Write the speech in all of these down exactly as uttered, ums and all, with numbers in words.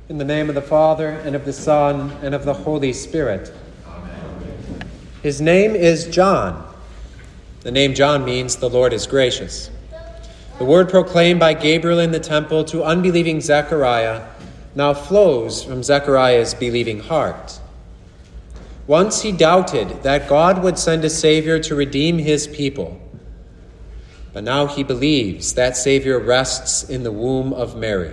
In the name of the Father, and of the Son, and of the Holy Spirit. Amen. His name is John. The name John means the Lord is gracious. The word proclaimed by Gabriel in the temple to unbelieving Zechariah now flows from Zechariah's believing heart. Once he doubted that God would send a Savior to redeem his people, but now he believes that Savior rests in the womb of Mary.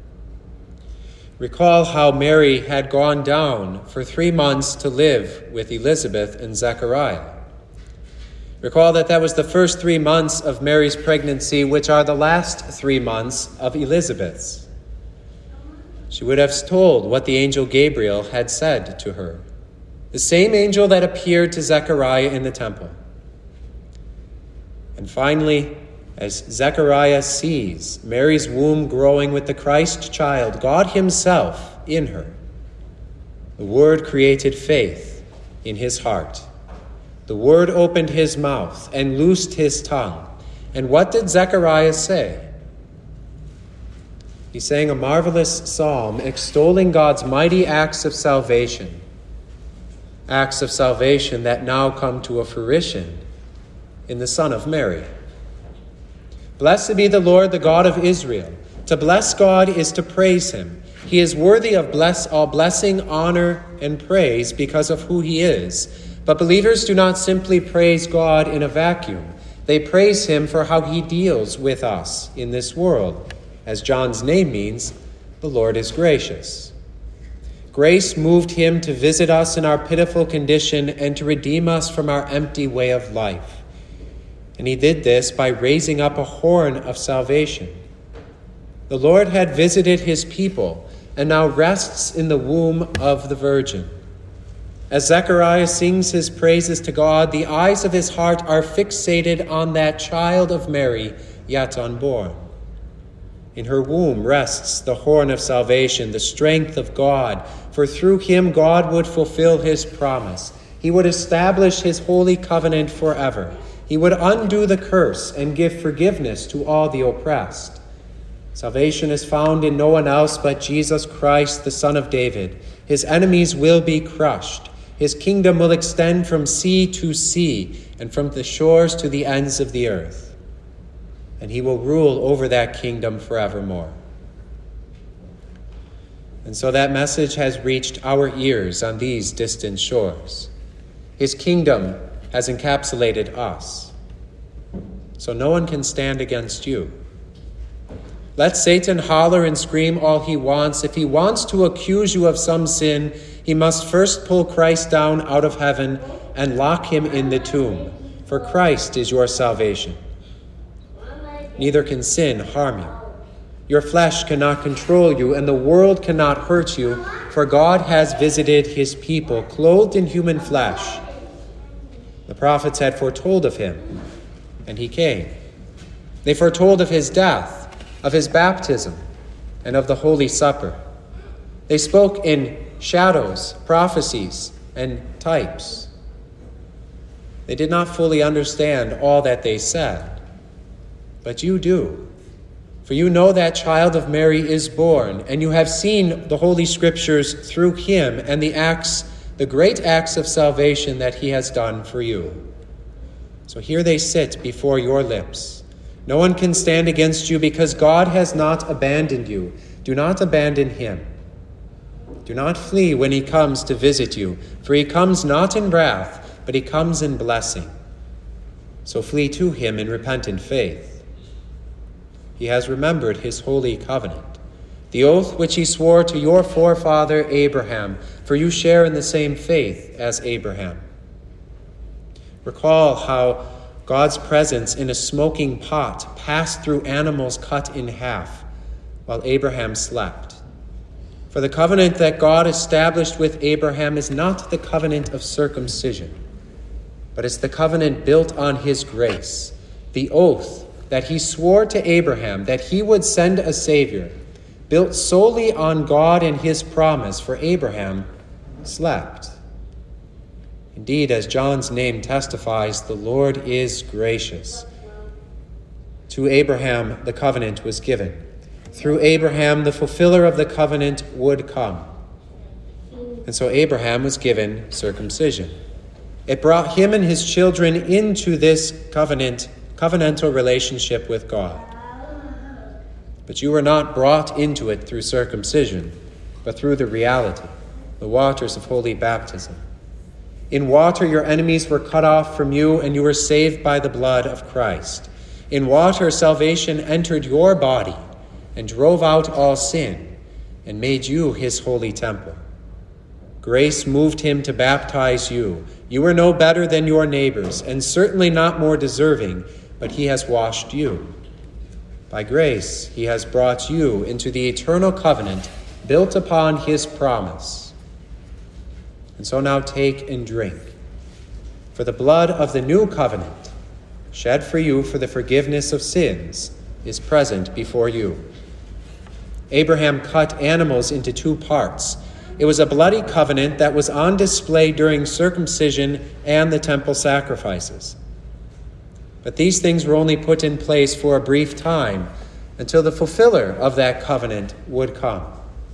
Recall how Mary had gone down for three months to live with Elizabeth and Zechariah. Recall that that was the first three months of Mary's pregnancy, which are the last three months of Elizabeth's. She would have told what the angel Gabriel had said to her, the same angel that appeared to Zechariah in the temple. And finally, as Zechariah sees Mary's womb growing with the Christ child, God himself in her, the Word created faith in his heart. The Word opened his mouth and loosed his tongue. And what did Zechariah say? He sang a marvelous psalm extolling God's mighty acts of salvation, acts of salvation that now come to a fruition in the Son of Mary. Blessed be the Lord, the God of Israel. To bless God is to praise him. He is worthy of bless all blessing, honor, and praise because of who he is. But believers do not simply praise God in a vacuum. They praise him for how he deals with us in this world. As John's name means, the Lord is gracious. Grace moved him to visit us in our pitiful condition and to redeem us from our empty way of life. And he did this by raising up a horn of salvation. The Lord had visited his people and now rests in the womb of the Virgin. As Zechariah sings his praises to God, the eyes of his heart are fixated on that child of Mary, yet unborn. In her womb rests the horn of salvation, the strength of God, for through him God would fulfill his promise. He would establish his holy covenant forever. He would undo the curse and give forgiveness to all the oppressed. Salvation is found in no one else but Jesus Christ, the Son of David. His enemies will be crushed. His kingdom will extend from sea to sea and from the shores to the ends of the earth. And he will rule over that kingdom forevermore. And so that message has reached our ears on these distant shores. His kingdom has encapsulated us, so no one can stand against you. Let Satan holler and scream all he wants. If he wants to accuse you of some sin, he must first pull Christ down out of heaven and lock him in the tomb, for Christ is your salvation. Neither can sin harm you. Your flesh cannot control you, and the world cannot hurt you, for God has visited his people, clothed in human flesh. The prophets had foretold of him, and he came. They foretold of his death, of his baptism, and of the Holy Supper. They spoke in shadows, prophecies, and types. They did not fully understand all that they said, but you do. For you know that child of Mary is born, and you have seen the Holy Scriptures through him and the acts the great acts of salvation that he has done for you. So here they sit before your lips. No one can stand against you because God has not abandoned you. Do not abandon him. Do not flee when he comes to visit you, for he comes not in wrath, but he comes in blessing. So flee to him in repentant faith. He has remembered his holy covenant, the oath which he swore to your forefather Abraham, for you share in the same faith as Abraham. Recall how God's presence in a smoking pot passed through animals cut in half while Abraham slept. For the covenant that God established with Abraham is not the covenant of circumcision, but it's the covenant built on his grace, the oath that he swore to Abraham that he would send a Savior, built solely on God and his promise, for Abraham slept. Indeed, as John's name testifies, the Lord is gracious. To Abraham the covenant was given. Through Abraham, the fulfiller of the covenant would come. And so Abraham was given circumcision. It brought him and his children into this covenant, covenantal relationship with God. But you were not brought into it through circumcision, but through the reality, the waters of holy baptism. In water your enemies were cut off from you, and you were saved by the blood of Christ. In water salvation entered your body and drove out all sin and made you his holy temple. Grace moved him to baptize you. You were no better than your neighbors, and certainly not more deserving, but he has washed you. By grace, he has brought you into the eternal covenant built upon his promise. And so now take and drink. For the blood of the new covenant, shed for you for the forgiveness of sins, is present before you. Abraham cut animals into two parts. It was a bloody covenant that was on display during circumcision and the temple sacrifices. But these things were only put in place for a brief time until the fulfiller of that covenant would come.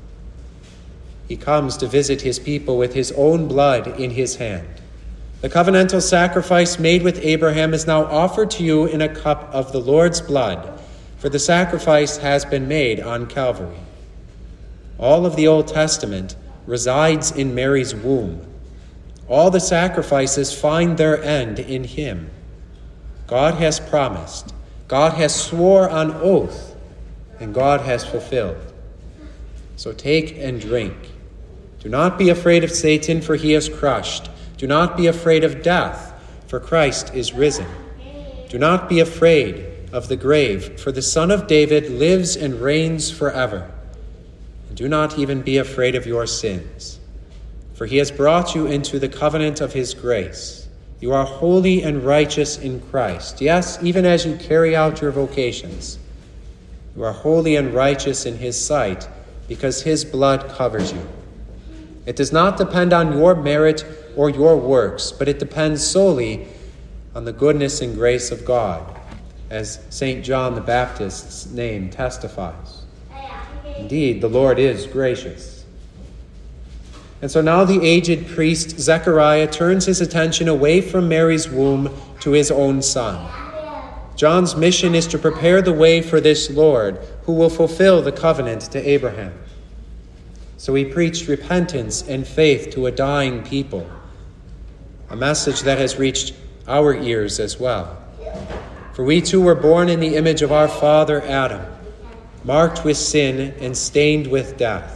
He comes to visit his people with his own blood in his hand. The covenantal sacrifice made with Abraham is now offered to you in a cup of the Lord's blood, for the sacrifice has been made on Calvary. All of the Old Testament resides in Mary's womb. All the sacrifices find their end in him. God has promised, God has swore on oath, and God has fulfilled. So take and drink. Do not be afraid of Satan, for he is crushed. Do not be afraid of death, for Christ is risen. Do not be afraid of the grave, for the Son of David lives and reigns forever. And do not even be afraid of your sins, for he has brought you into the covenant of his grace. You are holy and righteous in Christ. Yes, even as you carry out your vocations. You are holy and righteous in his sight, because his blood covers you. It does not depend on your merit or your works, but it depends solely on the goodness and grace of God, as Saint John the Baptist's name testifies. Indeed, the Lord is gracious. And so now the aged priest Zechariah turns his attention away from Mary's womb to his own son. John's mission is to prepare the way for this Lord, who will fulfill the covenant to Abraham. So he preached repentance and faith to a dying people, a message that has reached our ears as well. For we too were born in the image of our father Adam, marked with sin and stained with death.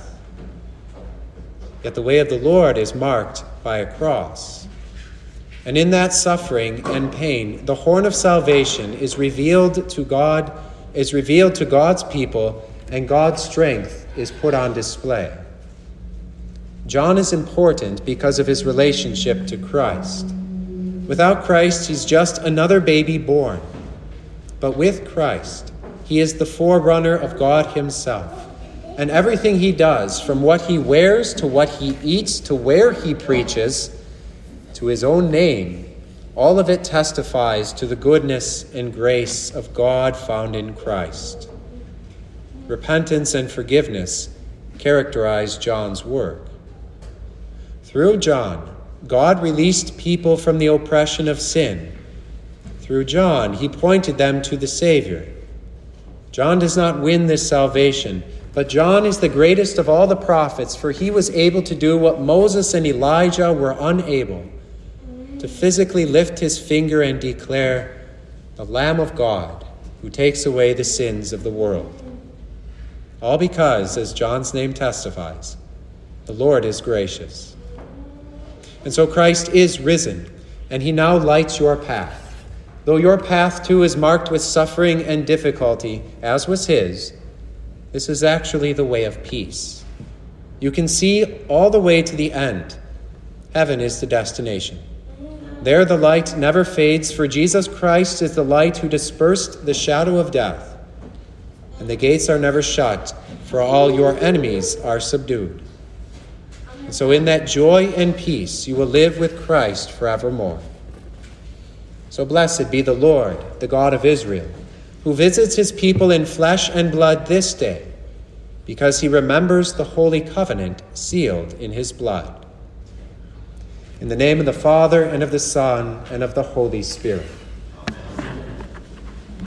Yet the way of the Lord is marked by a cross. And in that suffering and pain, the horn of salvation is revealed to God, is revealed to God's people, and God's strength is put on display. John is important because of his relationship to Christ. Without Christ, he's just another baby born. But with Christ, he is the forerunner of God himself. And everything he does, from what he wears to what he eats to where he preaches, to his own name, all of it testifies to the goodness and grace of God found in Christ. Repentance and forgiveness characterize John's work. Through John, God released people from the oppression of sin. Through John, he pointed them to the Savior. John does not win this salvation, but John is the greatest of all the prophets, for he was able to do what Moses and Elijah were unable, to physically lift his finger and declare, "The Lamb of God, who takes away the sins of the world." All because, as John's name testifies, the Lord is gracious. And so Christ is risen, and he now lights your path. Though your path too is marked with suffering and difficulty, as was his, this is actually the way of peace. You can see all the way to the end. Heaven is the destination. There the light never fades, for Jesus Christ is the light who dispersed the shadow of death. And the gates are never shut, for all your enemies are subdued. And so in that joy and peace, you will live with Christ forevermore. So blessed be the Lord, the God of Israel, who visits his people in flesh and blood this day, because he remembers the holy covenant sealed in his blood. In the name of the Father, and of the Son, and of the Holy Spirit.